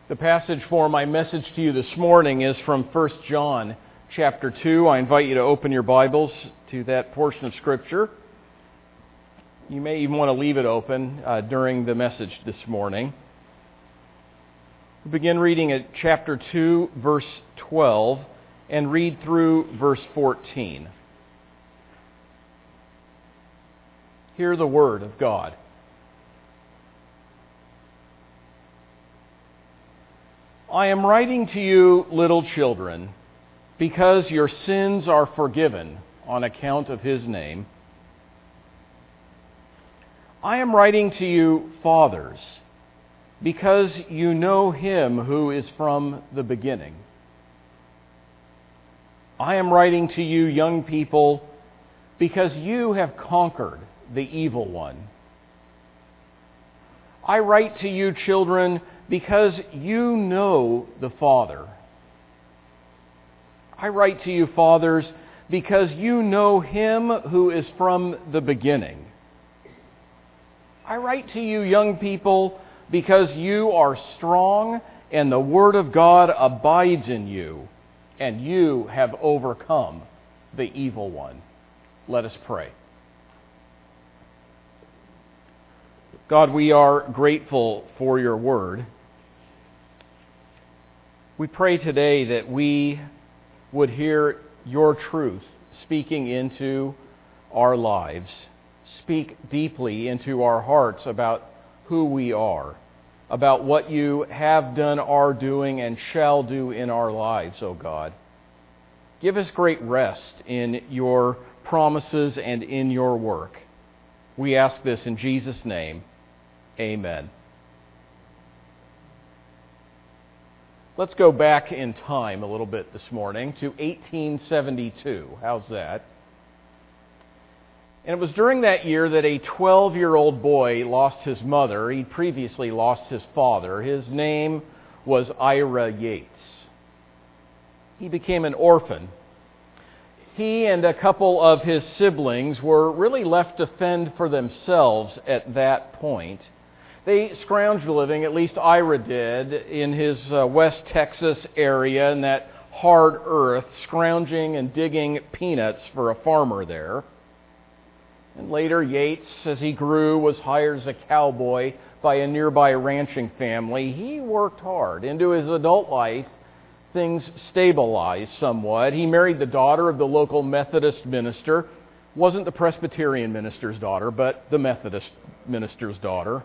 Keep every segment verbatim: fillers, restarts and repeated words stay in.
The passage for my message to you this morning is from First John chapter two. I invite you to open your Bibles to that portion of Scripture. You may even want to leave it open uh, during the message this morning. We begin reading at chapter two, verse twelve, and read through verse fourteen. Hear the word of God. I am writing to you, little children, because your sins are forgiven on account of His name. I am writing to you, fathers, because you know Him who is from the beginning. I am writing to you, young people, because you have conquered the evil one. I write to you, children, because you know the Father. I write to you, fathers, because you know Him who is from the beginning. I write to you, young people, because you are strong and the Word of God abides in you, and you have overcome the evil one. Let us pray. God, we are grateful for your Word. We pray today that we would hear your truth speaking into our lives. Speak deeply into our hearts about who we are, about what you have done, are doing, and shall do in our lives, O God. Give us great rest in your promises and in your work. We ask this in Jesus' name. Amen. Let's go back in time a little bit this morning to eighteen seventy-two. How's that? And it was during that year that a twelve-year-old boy lost his mother. He'd previously lost his father. His name was Ira Yates. He became an orphan. He and a couple of his siblings were really left to fend for themselves at that point. They scrounged a living, at least Ira did, in his uh, West Texas area in that hard earth, scrounging and digging peanuts for a farmer there. And later, Yates, as he grew, was hired as a cowboy by a nearby ranching family. He worked hard. Into his adult life, things stabilized somewhat. He married the daughter of the local Methodist minister. Wasn't the Presbyterian minister's daughter, but the Methodist minister's daughter.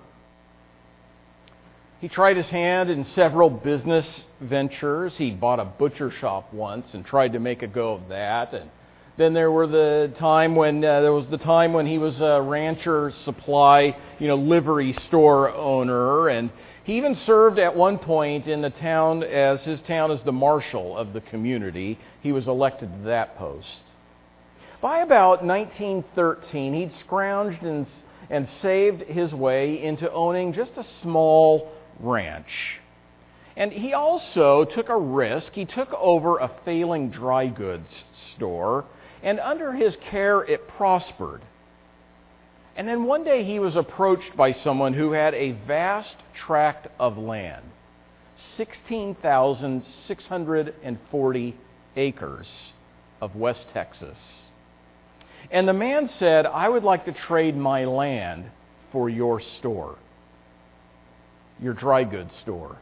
He tried his hand in several business ventures. He bought a butcher shop once and tried to make a go of that. And then there were the time when uh, there was the time when he was a rancher supply, you know, livery store owner, and he even served at one point in the town as his town as the marshal of the community. He was elected to that post. By about nineteen thirteen, he'd scrounged and and saved his way into owning just a small ranch. And he also took a risk. He took over a failing dry goods store, and under his care it prospered. And then one day he was approached by someone who had a vast tract of land, sixteen thousand six hundred forty acres of West Texas. And the man said, "I would like to trade my land for your store, your dry goods store."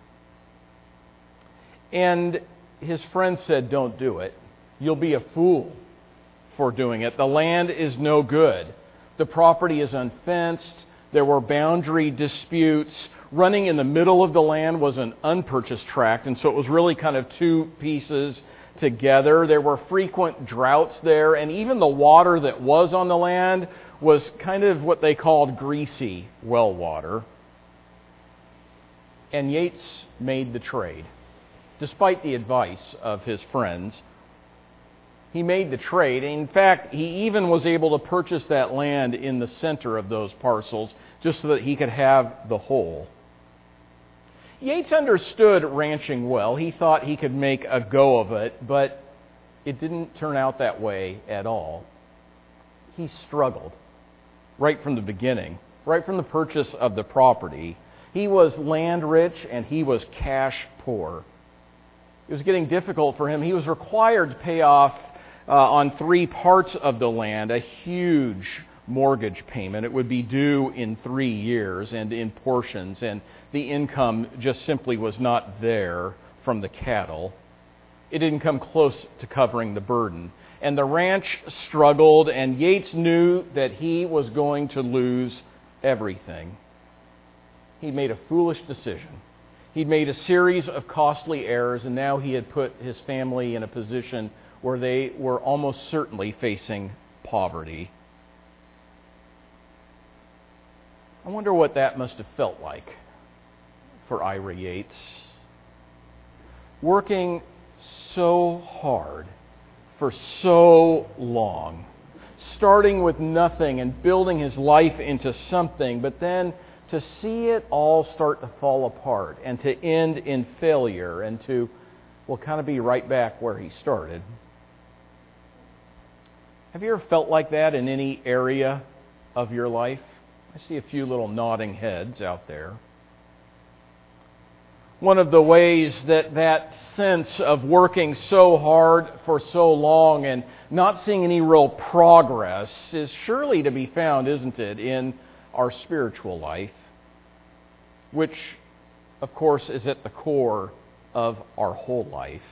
And his friend said, "Don't do it. You'll be a fool for doing it. The land is no good. The property is unfenced. There were boundary disputes. Running in the middle of the land was an unpurchased tract, and so it was really kind of two pieces together. There were frequent droughts there, and even the water that was on the land was kind of what they called greasy well water." And Yates made the trade. Despite the advice of his friends, he made the trade. In fact, he even was able to purchase that land in the center of those parcels just so that he could have the whole. Yates understood ranching well. He thought he could make a go of it, but it didn't turn out that way at all. He struggled right from the beginning, right from the purchase of the property. He was land rich and he was cash poor. It was getting difficult for him. He was required to pay off uh, on three parts of the land a huge mortgage payment. It would be due in three years and in portions, and the income just simply was not there from the cattle. It didn't come close to covering the burden. And the ranch struggled, and Yates knew that he was going to lose everything. He made a foolish decision. He'd made a series of costly errors, and now he had put his family in a position where they were almost certainly facing poverty. I wonder what that must have felt like for Ira Yates. Working so hard for so long, starting with nothing and building his life into something, but then to see it all start to fall apart and to end in failure and to, well, kind of be right back where he started. Have you ever felt like that in any area of your life? I see a few little nodding heads out there. One of the ways that that sense of working so hard for so long and not seeing any real progress is surely to be found, isn't it, in our spiritual life, which, of course, is at the core of our whole life.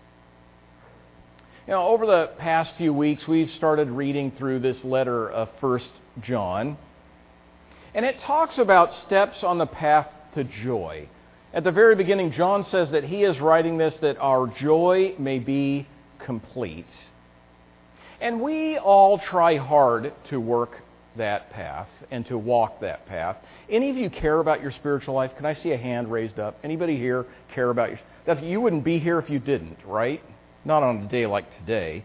You know, over the past few weeks, we've started reading through this letter of First John, and it talks about steps on the path to joy. At the very beginning, John says that he is writing this that our joy may be complete. And we all try hard to work that path and to walk that path. Any of you care about your spiritual life? Can I see a hand raised up? Anybody here care about your... That you wouldn't be here if you didn't, right? Not on a day like today.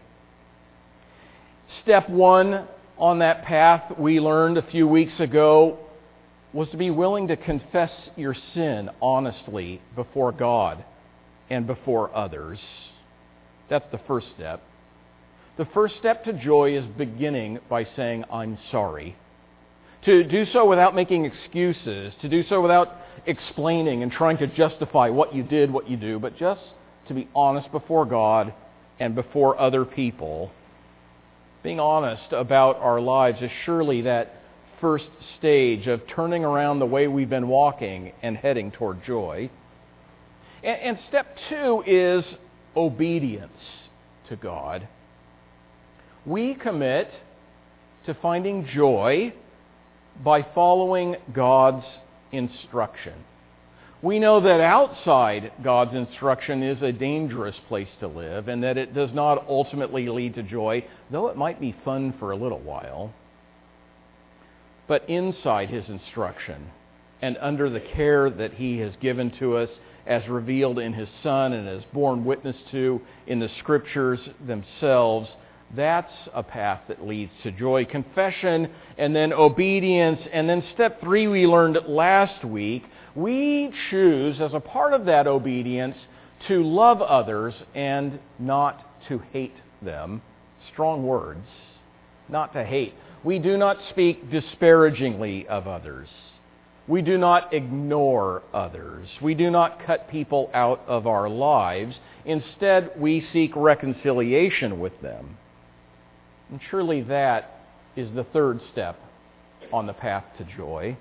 Step one on that path, we learned a few weeks ago, was to be willing to confess your sin honestly before God and before others. That's the first step. The first step to joy is beginning by saying, I'm sorry. To do so without making excuses, to do so without explaining and trying to justify what you did, what you do, but just to be honest before God and before other people. Being honest about our lives is surely that first stage of turning around the way we've been walking and heading toward joy. And, and step two is obedience to God. We commit to finding joy by following God's instruction. We know that outside God's instruction is a dangerous place to live and that it does not ultimately lead to joy, though it might be fun for a little while. But inside His instruction and under the care that He has given to us as revealed in His Son and as borne witness to in the Scriptures themselves, that's a path that leads to joy. Confession and then obedience. And then step three we learned last week. We choose as a part of that obedience to love others and not to hate them. Strong words. Not to hate. We do not speak disparagingly of others. We do not ignore others. We do not cut people out of our lives. Instead, we seek reconciliation with them. And surely that is the third step on the path to joy.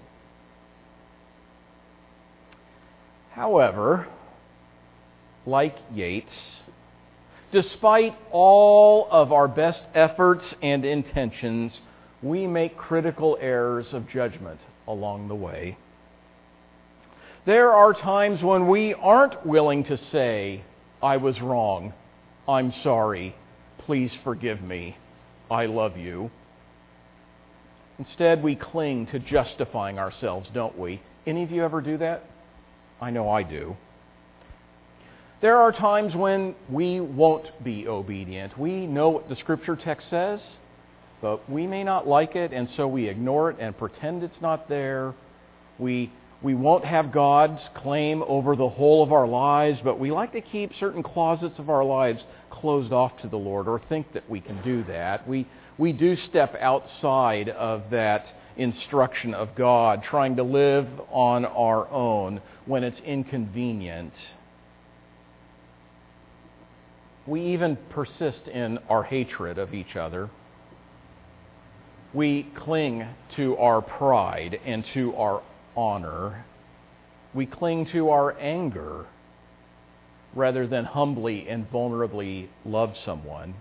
However, like Yates, despite all of our best efforts and intentions, we make critical errors of judgment along the way. There are times when we aren't willing to say, I was wrong, I'm sorry, please forgive me, I love you. Instead, we cling to justifying ourselves, don't we? Any of you ever do that? I know I do. There are times when we won't be obedient. We know what the Scripture text says, but we may not like it, and so we ignore it and pretend it's not there. We we won't have God's claim over the whole of our lives, but we like to keep certain closets of our lives closed off to the Lord, or think that we can do that. We we do step outside of that instruction of God, trying to live on our own when it's inconvenient. We even persist in our hatred of each other. We cling to our pride and to our honor. We cling to our anger rather than humbly and vulnerably love someone.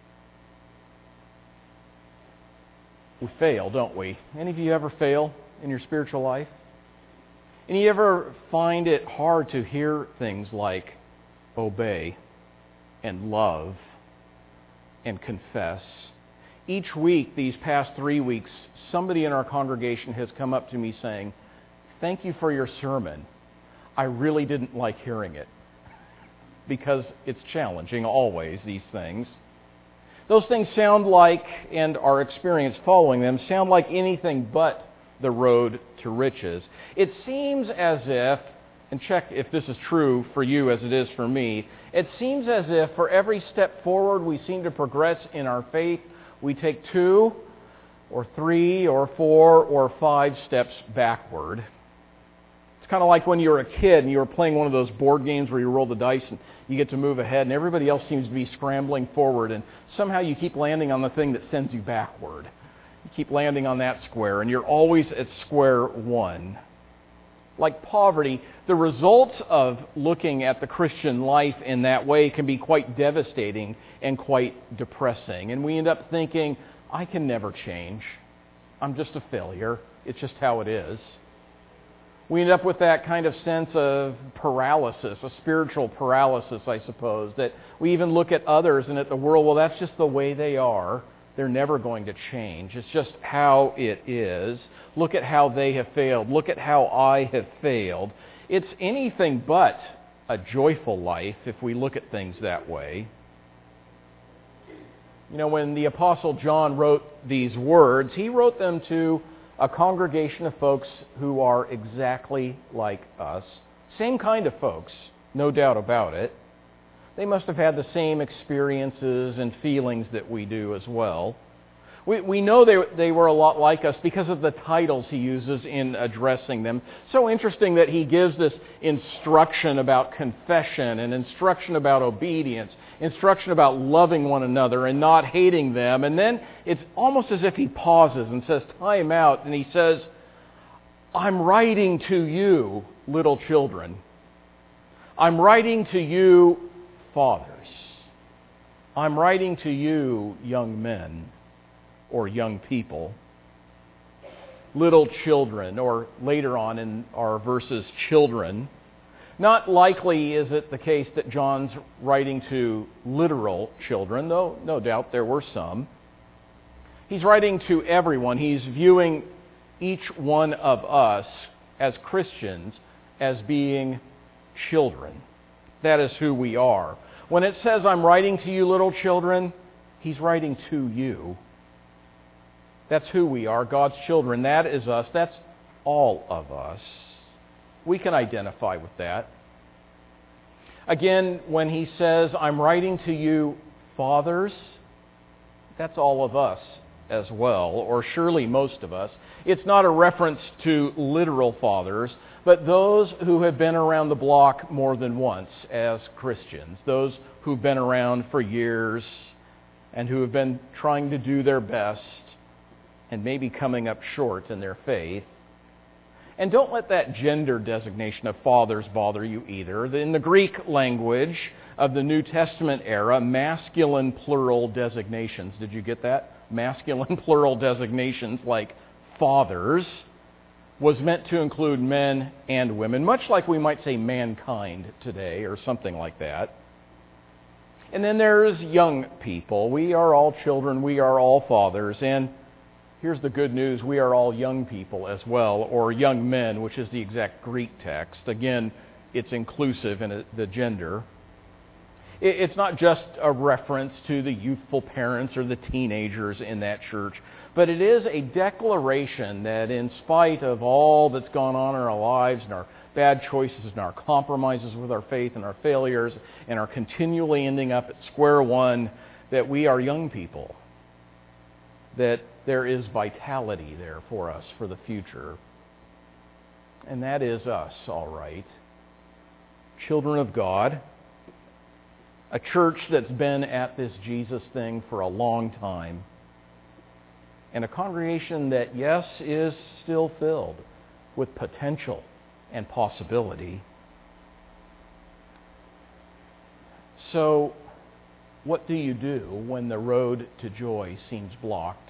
We fail, don't we? Any of you ever fail in your spiritual life? Any of you ever find it hard to hear things like obey and love and confess? Each week, these past three weeks, somebody in our congregation has come up to me saying, "Thank you for your sermon. I really didn't like hearing it." Because it's challenging always, these things. Those things sound like, and our experience following them, sound like anything but the road to riches. It seems as if, and check if this is true for you as it is for me, it seems as if for every step forward we seem to progress in our faith, we take two or three or four or five steps backward. It's kind of like when you were a kid and you were playing one of those board games where you roll the dice and you get to move ahead and everybody else seems to be scrambling forward and somehow you keep landing on the thing that sends you backward. You keep landing on that square and you're always at square one. Like poverty, the results of looking at the Christian life in that way can be quite devastating and quite depressing. And we end up thinking, I can never change. I'm just a failure. It's just how it is. We end up with that kind of sense of paralysis, a spiritual paralysis, I suppose, that we even look at others and at the world, well, that's just the way they are. They're never going to change. It's just how it is. Look at how they have failed. Look at how I have failed. It's anything but a joyful life if we look at things that way. You know, when the Apostle John wrote these words, he wrote them to a congregation of folks who are exactly like us. Same kind of folks, no doubt about it. They must have had the same experiences and feelings that we do as well. We, we know they, they were a lot like us because of the titles he uses in addressing them. So interesting that he gives this instruction about confession and instruction about obedience, instruction about loving one another and not hating them. And then it's almost as if he pauses and says, time out, and he says, I'm writing to you, little children. I'm writing to you, fathers. I'm writing to you, young men. Or young people, little children, or later on in our verses, children. Not likely is it the case that John's writing to literal children, though no doubt there were some. He's writing to everyone. He's viewing each one of us as Christians as being children. That is who we are. When it says, I'm writing to you, little children, he's writing to you. That's who we are, God's children. That is us. That's all of us. We can identify with that. Again, when he says, I'm writing to you, fathers, that's all of us as well, or surely most of us. It's not a reference to literal fathers, but those who have been around the block more than once as Christians, those who've been around for years and who have been trying to do their best and maybe coming up short in their faith. And don't let that gender designation of fathers bother you either. In the Greek language of the New Testament era, masculine plural designations, did you get that? Masculine plural designations like fathers was meant to include men and women, much like we might say mankind today or something like that. And then there's young people. We are all children. We are all fathers. And here's the good news. We are all young people as well, or young men, which is the exact Greek text. Again, it's inclusive in the gender. It's not just a reference to the youthful parents or the teenagers in that church, but it is a declaration that in spite of all that's gone on in our lives and our bad choices and our compromises with our faith and our failures and our continually ending up at square one, that we are young people. That there is vitality there for us for the future. And that is us, all right. Children of God, a church that's been at this Jesus thing for a long time, and a congregation that, yes, is still filled with potential and possibility. So, what do you do when the road to joy seems blocked?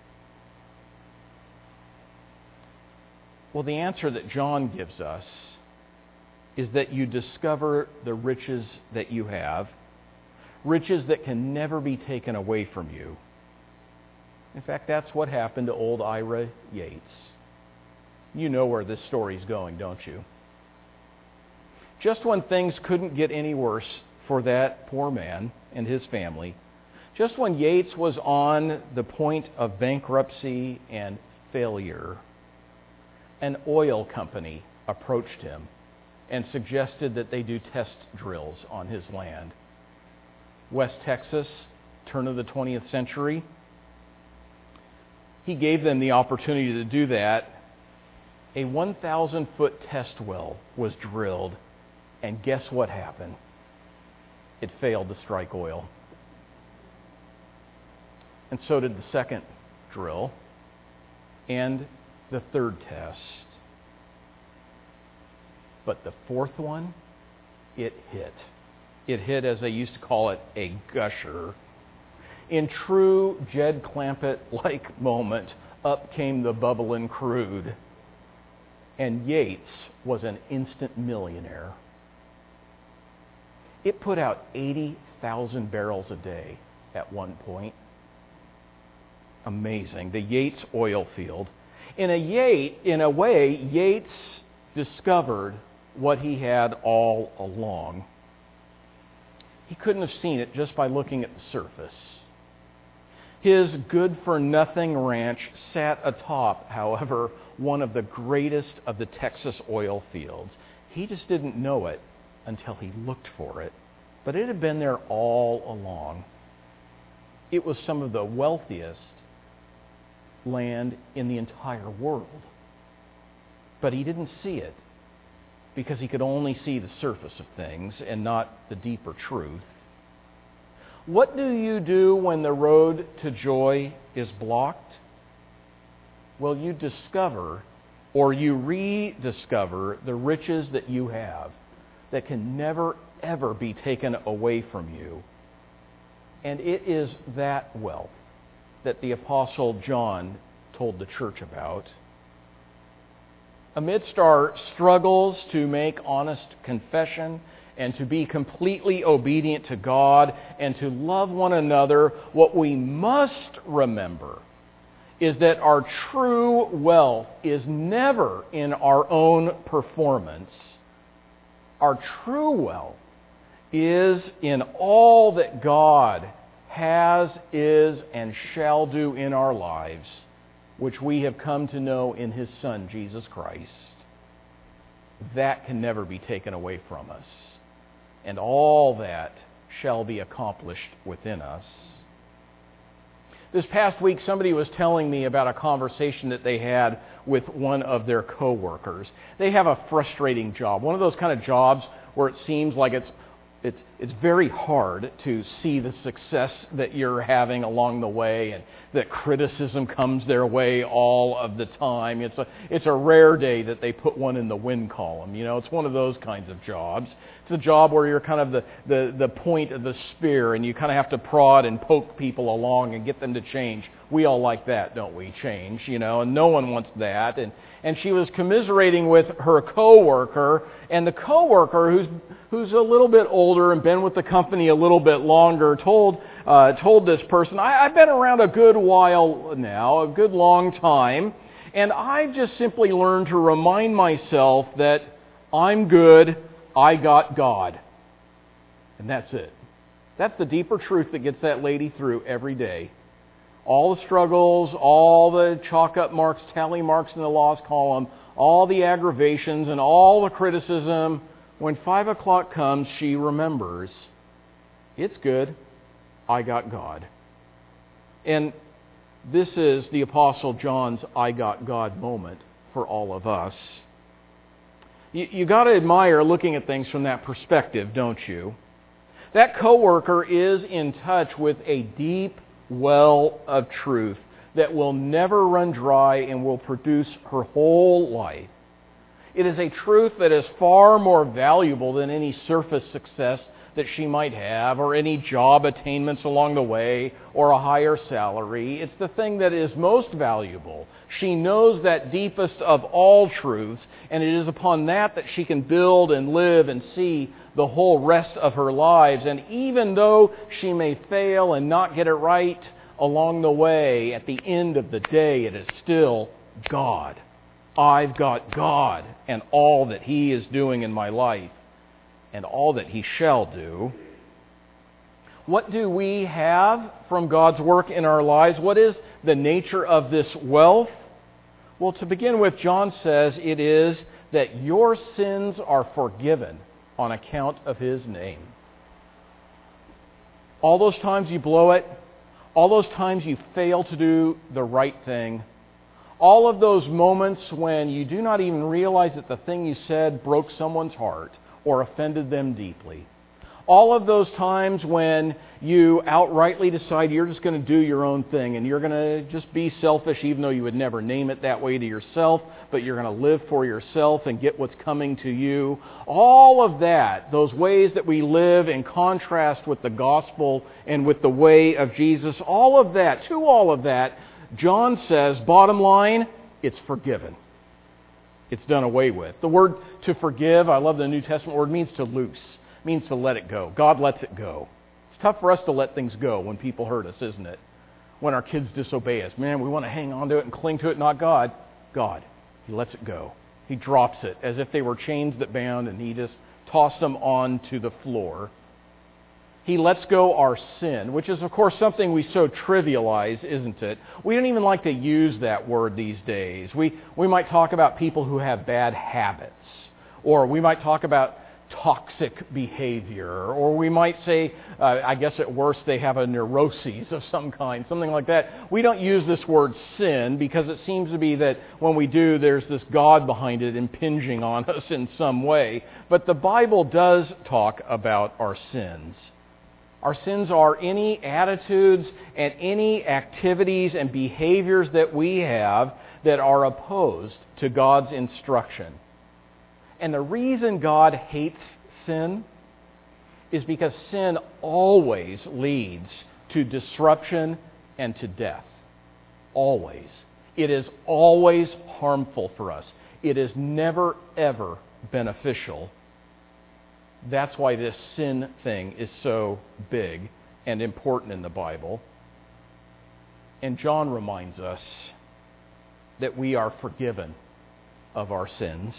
Well, the answer that John gives us is that you discover the riches that you have, riches that can never be taken away from you. In fact, that's what happened to old Ira Yates. You know where this story's going, don't you? Just when things couldn't get any worse for that poor man and his family, just when Yates was on the point of bankruptcy and failure, an oil company approached him and suggested that they do test drills on his land. West Texas, turn of the twentieth century. He gave them the opportunity to do that. A one thousand foot test well was drilled, and guess what happened? It failed to strike oil. And so did the second drill and the third test. But the fourth one, it hit. It hit, as they used to call it, a gusher. In true Jed Clampett-like moment, up came the bubbling crude. And Yates was an instant millionaire. It put out eighty thousand barrels a day at one point. Amazing. The Yates oil field. In a, Yates, in a way, Yates discovered what he had all along. He couldn't have seen it just by looking at the surface. His good-for-nothing ranch sat atop, however, one of the greatest of the Texas oil fields. He just didn't know it until he looked for it. But it had been there all along. It was some of the wealthiest land in the entire world. But he didn't see it because he could only see the surface of things and not the deeper truth. What do you do when the road to joy is blocked? Well, you discover or you rediscover the riches that you have that can never, ever be taken away from you. And it is that wealth that the Apostle John told the church about. Amidst our struggles to make honest confession and to be completely obedient to God and to love one another, what we must remember is that our true wealth is never in our own performance. Our true wealth is in all that God has, is, and shall do in our lives, which we have come to know in His Son, Jesus Christ. That can never be taken away from us. And all that shall be accomplished within us. This past week, somebody was telling me about a conversation that they had with one of their coworkers. They have a frustrating job, one of those kind of jobs where it seems like it's It's, it's very hard to see the success that you're having along the way, and that criticism comes their way all of the time. It's a, it's a rare day that they put one in the win column. You know, it's one of those kinds of jobs. It's a job where you're kind of the, the, the point of the spear, and you kind of have to prod and poke people along and get them to change. We all like that, don't we? Change, you know, and no one wants that. And and she was commiserating with her coworker, and the coworker, who's who's a little bit older and been with the company a little bit longer, told uh, told this person, I, I've been around a good while now, a good long time, and I've just simply learned to remind myself that I'm good, I got God. And that's it. That's the deeper truth that gets that lady through every day. All the struggles, all the chalk-up marks, tally marks in the loss column, all the aggravations and all the criticism. When five o'clock comes, she remembers, it's good, I got God. And This is the Apostle John's I got God moment for all of us. You, you got to admire looking at things from that perspective, don't you? That coworker is in touch with a deep well of truth that will never run dry and will produce her whole life. It is a truth that is far more valuable than any surface success that she might have, or any job attainments along the way, or a higher salary. It's the thing that is most valuable. She knows that deepest of all truths, and it is upon that that she can build and live and see the whole rest of her lives. And even though she may fail and not get it right along the way, at the end of the day, it is still God. I've got God and all that He is doing in my life and all that He shall do. What do we have from God's work in our lives? What is the nature of this wealth? Well, to begin with, John says it is that your sins are forgiven on account of His name. All those times you blow it, all those times you fail to do the right thing, all of those moments when you do not even realize that the thing you said broke someone's heart or offended them deeply. All of those times when you outrightly decide you're just going to do your own thing and you're going to just be selfish, even though you would never name it that way to yourself, but you're going to live for yourself and get what's coming to you. All of that, those ways that we live in contrast with the gospel and with the way of Jesus, all of that, to all of that, John says, bottom line, it's forgiven. It's done away with. The word to forgive, I love the New Testament word, means to loose. It means to let it go. God lets it go. It's tough for us to let things go when people hurt us, isn't it? When our kids disobey us. Man, we want to hang on to it and cling to it, not God. God. He lets it go. He drops it as if they were chains that bound, and He just tossed them onto the floor. He lets go our sin, which is, of course, something we so trivialize, isn't it? We don't even like to use that word these days. We, we might talk about people who have bad habits, or we might talk about toxic behavior, or we might say, uh, I guess at worst, they have a neuroses of some kind, something like that. We don't use this word sin because it seems to be that when we do, there's this God behind it impinging on us in some way. But the Bible does talk about our sins. Our sins are any attitudes and any activities and behaviors that we have that are opposed to God's instruction. And the reason God hates sin is because sin always leads to disruption and to death. Always. It is always harmful for us. It is never, ever beneficial. That's why this sin thing is so big and important in the Bible. And John reminds us that we are forgiven of our sins.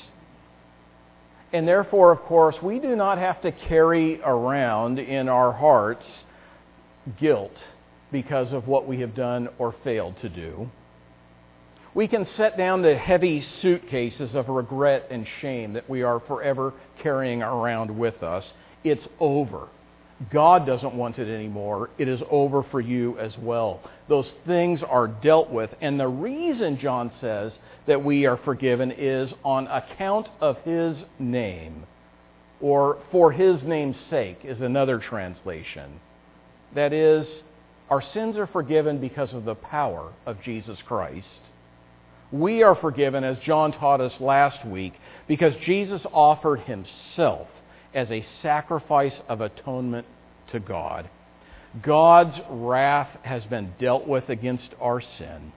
And therefore, of course, we do not have to carry around in our hearts guilt because of what we have done or failed to do. We can set down the heavy suitcases of regret and shame that we are forever carrying around with us. It's over. God doesn't want it anymore. It is over for you as well. Those things are dealt with. And the reason John says that we are forgiven is on account of His name, or for His name's sake is another translation. That is, our sins are forgiven because of the power of Jesus Christ. We are forgiven, as John taught us last week, because Jesus offered Himself as a sacrifice of atonement to God. God's wrath has been dealt with against our sin.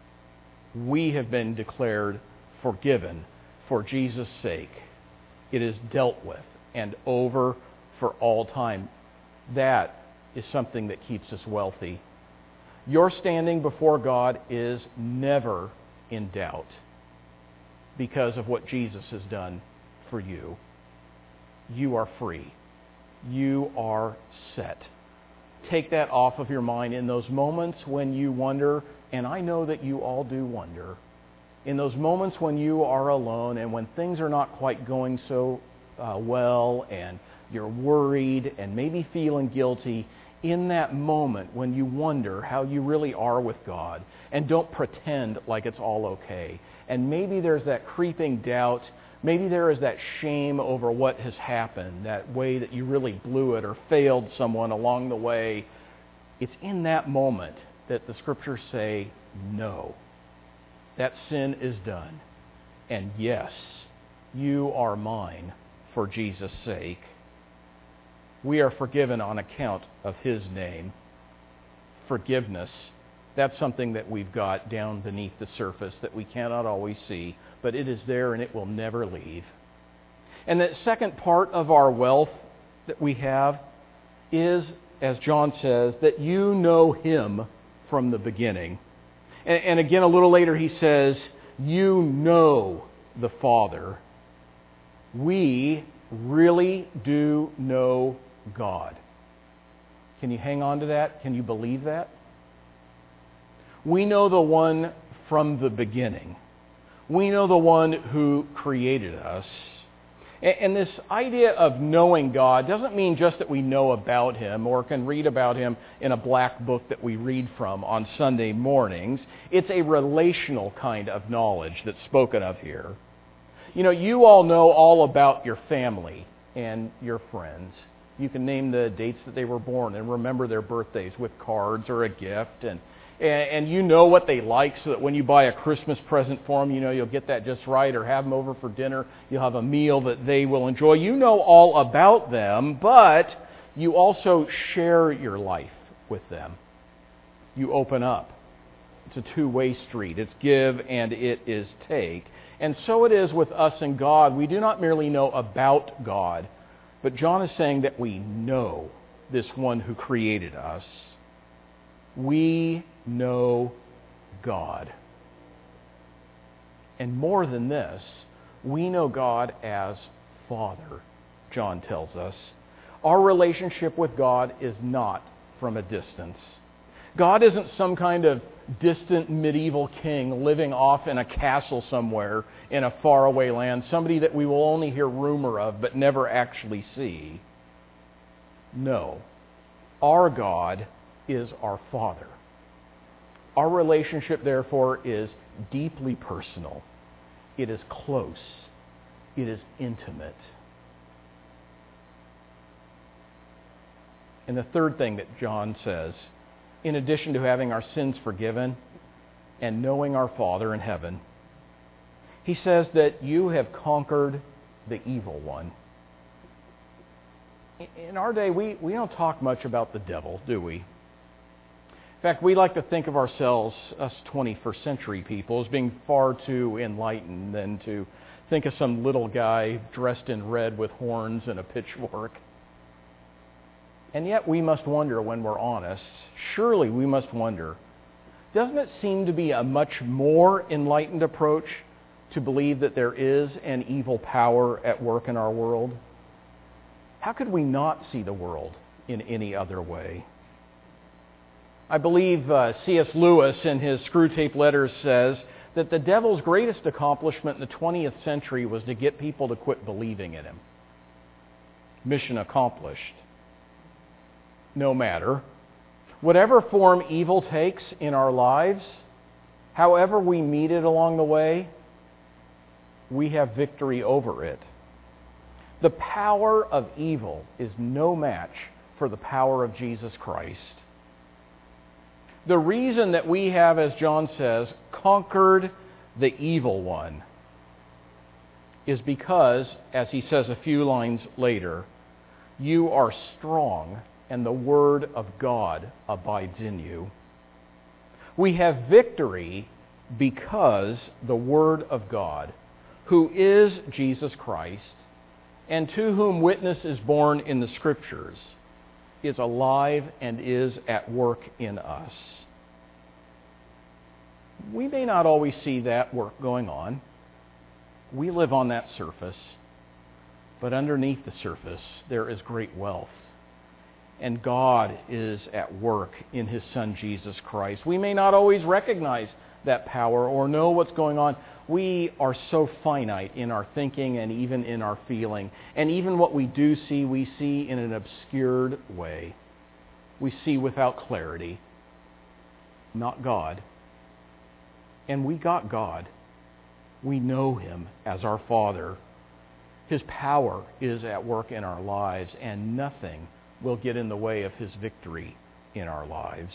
We have been declared forgiven for Jesus' sake. It is dealt with and over for all time. That is something that keeps us wealthy. Your standing before God is never in doubt because of what Jesus has done for you. You are free. You are set. Take that off of your mind in those moments when you wonder, and I know that you all do wonder, in those moments when you are alone and when things are not quite going so uh, well and you're worried and maybe feeling guilty. in that moment when you wonder how you really are with God, and don't pretend like it's all okay. And maybe there's that creeping doubt. Maybe there is that shame over what has happened, that way that you really blew it or failed someone along the way. It's in that moment that the Scriptures say, no, that sin is done. And yes, you are mine for Jesus' sake. We are forgiven on account of His name. Forgiveness, that's something that we've got down beneath the surface that we cannot always see, but it is there and it will never leave. And the second part of our wealth that we have is, as John says, that you know Him from the beginning. And, and again, a little later he says, you know the Father. We really do know God. Can you hang on to that? Can you believe that? We know the one from the beginning. We know the one who created us. And this idea of knowing God doesn't mean just that we know about Him or can read about Him in a black book that we read from on Sunday mornings. It's a relational kind of knowledge that's spoken of here. You know, you all know all about your family and your friends. You can name the dates that they were born and remember their birthdays with cards or a gift. And, and you know what they like, so that when you buy a Christmas present for them, you know you'll get that just right, or have them over for dinner. You'll have a meal that they will enjoy. You know all about them, but you also share your life with them. You open up. It's a two-way street. It's give and it is take. And so it is with us and God. We do not merely know about God, but John is saying that we know this one who created us. We know God. And more than this, we know God as Father, John tells us. Our relationship with God is not from a distance. God isn't some kind of distant medieval king living off in a castle somewhere in a faraway land, somebody that we will only hear rumor of but never actually see. No. Our God is our Father. Our relationship, therefore, is deeply personal. It is close. It is intimate. And the third thing that John says, in addition to having our sins forgiven and knowing our Father in heaven, he says that you have conquered the evil one. In our day, we, we don't talk much about the devil, do we? In fact, we like to think of ourselves, us twenty-first century people, as being far too enlightened than to think of some little guy dressed in red with horns and a pitchfork. And yet we must wonder, when we're honest, surely we must wonder, doesn't it seem to be a much more enlightened approach to believe that there is an evil power at work in our world? How could we not see the world in any other way? I believe uh, C S Lewis in his Screwtape Letters says that the devil's greatest accomplishment in the twentieth century was to get people to quit believing in him. Mission accomplished. No matter. Whatever form evil takes in our lives, however we meet it along the way, we have victory over it. The power of evil is no match for the power of Jesus Christ. The reason that we have, as John says, conquered the evil one is because, as he says a few lines later, you are strong and the Word of God abides in you. We have victory because the Word of God, who is Jesus Christ, and to whom witness is borne in the Scriptures, is alive and is at work in us. We may not always see that work going on. We live on that surface. But underneath the surface, there is great wealth. And God is at work in His Son, Jesus Christ. We may not always recognize that power or know what's going on. We are so finite in our thinking and even in our feeling. And even what we do see, we see in an obscured way. we see without clarity, not God. And we got God. We know Him as our Father. His power is at work in our lives, and nothing will get in the way of His victory in our lives.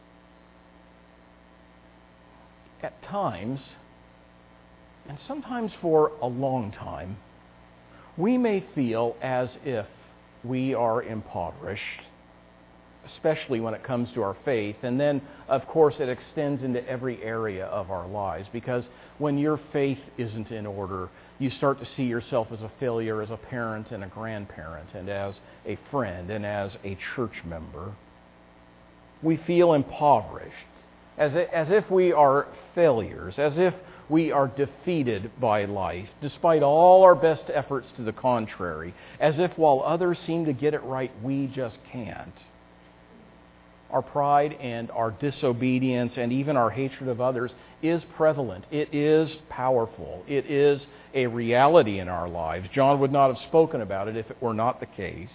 At times, and sometimes for a long time, we may feel as if we are impoverished, especially when it comes to our faith. And then, of course, it extends into every area of our lives, because when your faith isn't in order, you start to see yourself as a failure as a parent and a grandparent and as a friend and as a church member. We feel impoverished, as if we are failures, as if we are defeated by life, despite all our best efforts to the contrary, as if while others seem to get it right, we just can't. Our pride and our disobedience and even our hatred of others is prevalent. It is powerful. It is a reality in our lives. John would not have spoken about it if it were not the case.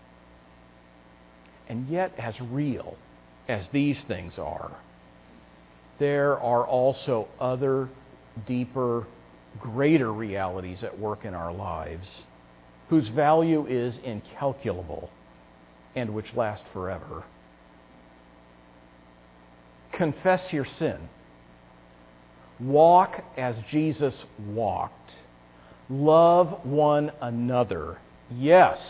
And yet, as real as these things are, there are also other, deeper, greater realities at work in our lives whose value is incalculable and which last forever. Confess your sin. Walk as Jesus walked. Love one another. Yes.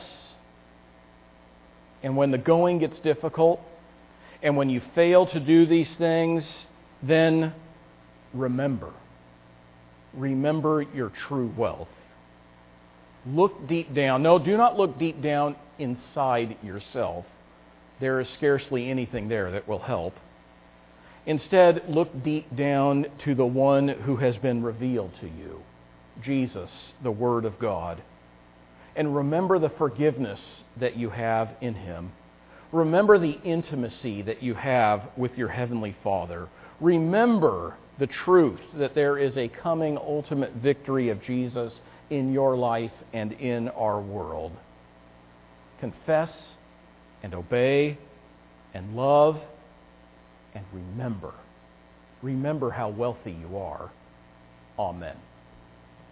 And when the going gets difficult, and when you fail to do these things, then remember. Remember your true wealth. Look deep down. No, do not look deep down inside yourself. There is scarcely anything there that will help. Instead, look deep down to the one who has been revealed to you, Jesus, the Word of God. And remember the forgiveness that you have in Him. Remember the intimacy that you have with your Heavenly Father. Remember the truth that there is a coming ultimate victory of Jesus in your life and in our world. Confess and obey and love and remember. Remember how wealthy you are. Amen.